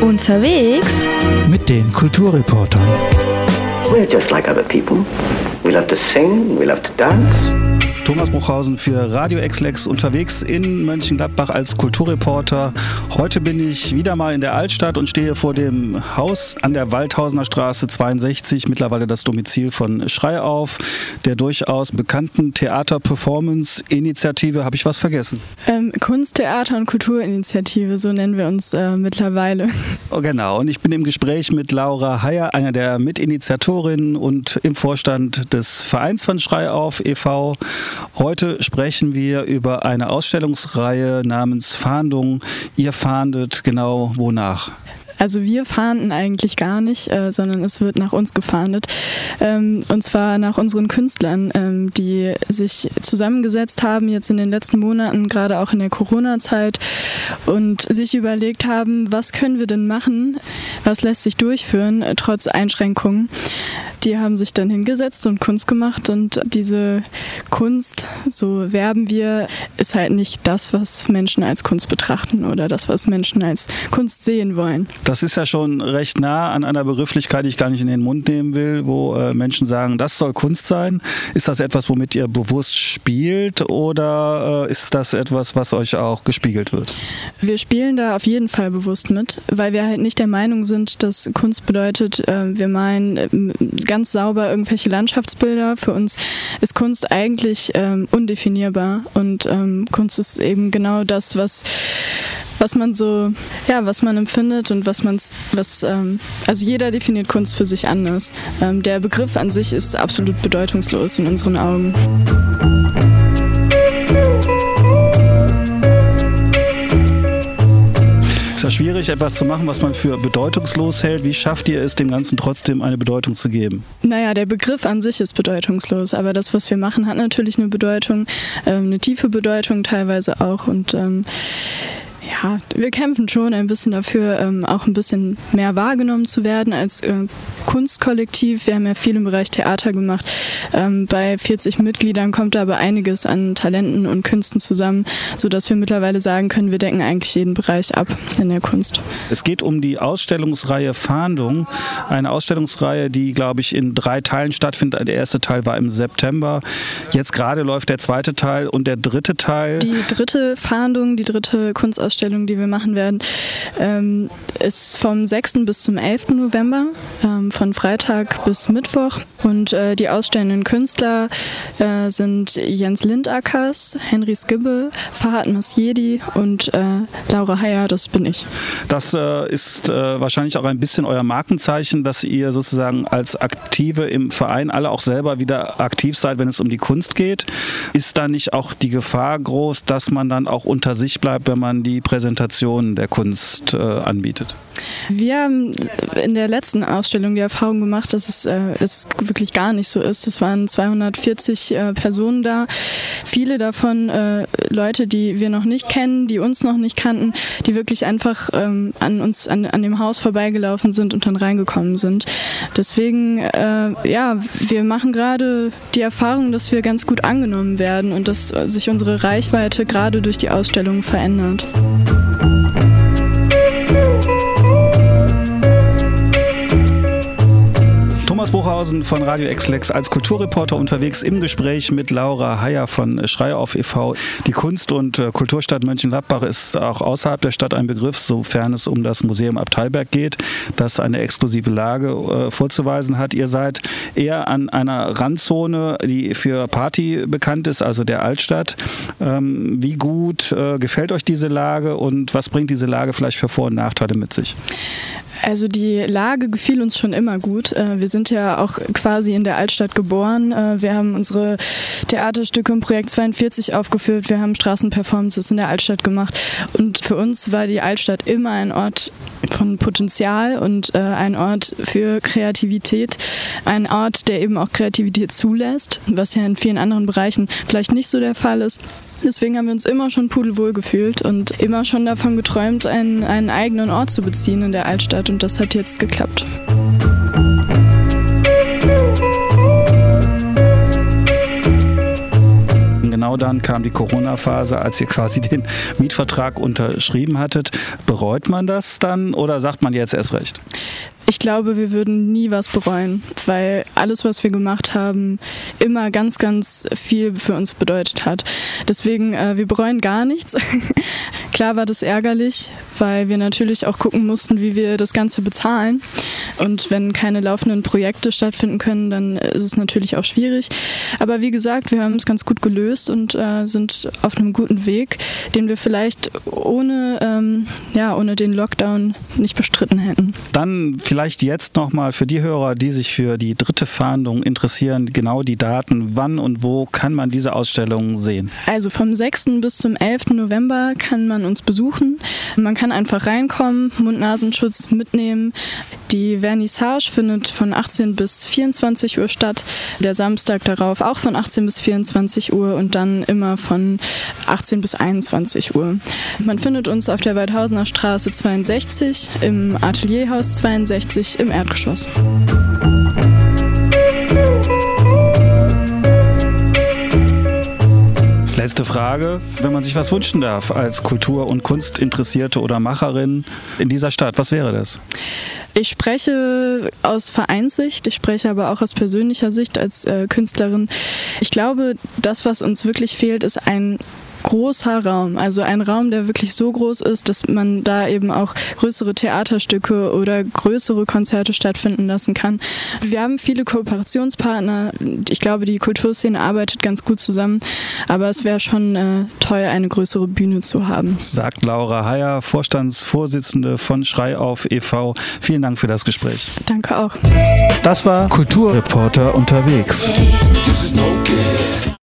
Unterwegs mit den Kulturreportern. We're just like other people. We love to sing, we love to dance. Thomas Bruchhausen für Radio Exlex unterwegs in Mönchengladbach als Kulturreporter. Heute bin ich wieder mal in der Altstadt und stehe vor dem Haus an der Waldhausener Straße 62, mittlerweile das Domizil von Schrei auf, der durchaus bekannten Theater-Performance-Initiative. Habe ich was vergessen? Kunst, Theater und Kulturinitiative, so nennen wir uns mittlerweile. Oh, genau, und ich bin im Gespräch mit Laura Heyer, einer der Mitinitiatorinnen und im Vorstand des Vereins von Schrei auf e.V. Heute sprechen wir über eine Ausstellungsreihe namens Fahndung. Ihr fahndet genau wonach? Also wir fahnden eigentlich gar nicht, sondern es wird nach uns gefahndet. Und zwar nach unseren Künstlern, die sich zusammengesetzt haben jetzt in den letzten Monaten, gerade auch in der Corona-Zeit, und sich überlegt haben, was können wir denn machen, was lässt sich durchführen, trotz Einschränkungen. Die haben sich dann hingesetzt und Kunst gemacht, und diese Kunst, so werben wir, ist halt nicht das, was Menschen als Kunst betrachten oder das, was Menschen als Kunst sehen wollen. Das ist ja schon recht nah an einer Begrifflichkeit, die ich gar nicht in den Mund nehmen will, wo Menschen sagen, das soll Kunst sein. Ist das etwas, womit ihr bewusst spielt, oder ist das etwas, was euch auch gespiegelt wird? Wir spielen da auf jeden Fall bewusst mit, weil wir halt nicht der Meinung sind, dass Kunst bedeutet, wir malen ganz sauber irgendwelche Landschaftsbilder. Für uns ist Kunst eigentlich undefinierbar, und Kunst ist eben genau das, was man so, ja, was man empfindet und also jeder definiert Kunst für sich anders. Der Begriff an sich ist absolut bedeutungslos in unseren Augen. Es ist ja schwierig, etwas zu machen, was man für bedeutungslos hält. Wie schafft ihr es, dem Ganzen trotzdem eine Bedeutung zu geben? Naja, der Begriff an sich ist bedeutungslos, aber das, was wir machen, hat natürlich eine Bedeutung, eine tiefe Bedeutung teilweise auch, und ja, wir kämpfen schon ein bisschen dafür, auch ein bisschen mehr wahrgenommen zu werden als Kunstkollektiv. Wir haben ja viel im Bereich Theater gemacht. Bei 40 Mitgliedern kommt da aber einiges an Talenten und Künsten zusammen, sodass wir mittlerweile sagen können, wir decken eigentlich jeden Bereich ab in der Kunst. Es geht um die Ausstellungsreihe Fahndung. Eine Ausstellungsreihe, die, glaube ich, in 3 Teilen stattfindet. Der erste Teil war im September. Jetzt gerade läuft der zweite Teil und der dritte Teil. Die dritte Fahndung, die dritte Kunstausstellung, die wir machen werden, ist vom 6. bis zum 11. November, von Freitag bis Mittwoch. Und die ausstellenden Künstler sind Jens Lindackers, Henry Skibbe, Fahad Masjedi und Laura Heyer, das bin ich. Das ist wahrscheinlich auch ein bisschen euer Markenzeichen, dass ihr sozusagen als Aktive im Verein alle auch selber wieder aktiv seid, wenn es um die Kunst geht. Ist da nicht auch die Gefahr groß, dass man dann auch unter sich bleibt, wenn man die Präsentation der Kunst anbietet? Wir haben in der letzten Ausstellung die Erfahrung gemacht, dass es wirklich gar nicht so ist. Es waren 240 Personen da, viele davon Leute, die wir noch nicht kennen, die uns noch nicht kannten, die wirklich einfach an dem Haus vorbeigelaufen sind und dann reingekommen sind. Deswegen, wir machen gerade die Erfahrung, dass wir ganz gut angenommen werden und dass sich unsere Reichweite gerade durch die Ausstellung verändert. Thomas Bruchhausen von Radio Exlex als Kulturreporter unterwegs im Gespräch mit Laura Heyer von Schrei auf e.V. Die Kunst- und Kulturstadt Mönchengladbach ist auch außerhalb der Stadt ein Begriff, sofern es um das Museum Abteilberg geht, das eine exklusive Lage vorzuweisen hat. Ihr seid eher an einer Randzone, die für Party bekannt ist, also der Altstadt. Wie gut gefällt euch diese Lage, und was bringt diese Lage vielleicht für Vor- und Nachteile mit sich? Also die Lage gefiel uns schon immer gut. Wir sind ja auch quasi in der Altstadt geboren. Wir haben unsere Theaterstücke im Projekt 42 aufgeführt. Wir haben Straßenperformances in der Altstadt gemacht. Und für uns war die Altstadt immer ein Ort von Potenzial und ein Ort für Kreativität. Ein Ort, der eben auch Kreativität zulässt, was ja in vielen anderen Bereichen vielleicht nicht so der Fall ist. Deswegen haben wir uns immer schon pudelwohl gefühlt und immer schon davon geträumt, einen eigenen Ort zu beziehen in der Altstadt, und das hat jetzt geklappt. genau dann kam die Corona-Phase, als ihr quasi den Mietvertrag unterschrieben hattet. Bereut man das dann oder sagt man jetzt erst recht? Ich glaube, wir würden nie was bereuen, weil alles, was wir gemacht haben, immer ganz, ganz viel für uns bedeutet hat. Deswegen, wir bereuen gar nichts. Klar war das ärgerlich, weil wir natürlich auch gucken mussten, wie wir das Ganze bezahlen. Und wenn keine laufenden Projekte stattfinden können, dann ist es natürlich auch schwierig. Aber wie gesagt, wir haben es ganz gut gelöst und sind auf einem guten Weg, den wir vielleicht ohne den Lockdown nicht bestritten hätten. Dann vielleicht jetzt nochmal für die Hörer, die sich für die 3. Fahndung interessieren, genau die Daten. Wann und wo kann man diese Ausstellung sehen? Also vom 6. bis zum 11. November kann man uns besuchen. Man kann einfach reinkommen, Mund-Nasenschutz mitnehmen. Die Vernissage findet von 18 bis 24 Uhr statt. Der Samstag darauf auch von 18 bis 24 Uhr und dann immer von 18 bis 21 Uhr. Man findet uns auf der Waldhausener Straße 62, im Atelierhaus 62 im Erdgeschoss. Letzte Frage, wenn man sich was wünschen darf als Kultur- und Kunstinteressierte oder Macherin in dieser Stadt, was wäre das? Ich spreche aus Vereinssicht, ich spreche aber auch aus persönlicher Sicht als Künstlerin. Ich glaube, das, was uns wirklich fehlt, ist ein großer Raum, also ein Raum, der wirklich so groß ist, dass man da eben auch größere Theaterstücke oder größere Konzerte stattfinden lassen kann. Wir haben viele Kooperationspartner. Ich glaube, die Kulturszene arbeitet ganz gut zusammen, aber es wäre schon toll, eine größere Bühne zu haben. Sagt Laura Heyer, Vorstandsvorsitzende von Schreiauf e.V. Vielen Dank für das Gespräch. Danke auch. Das war Kulturreporter unterwegs.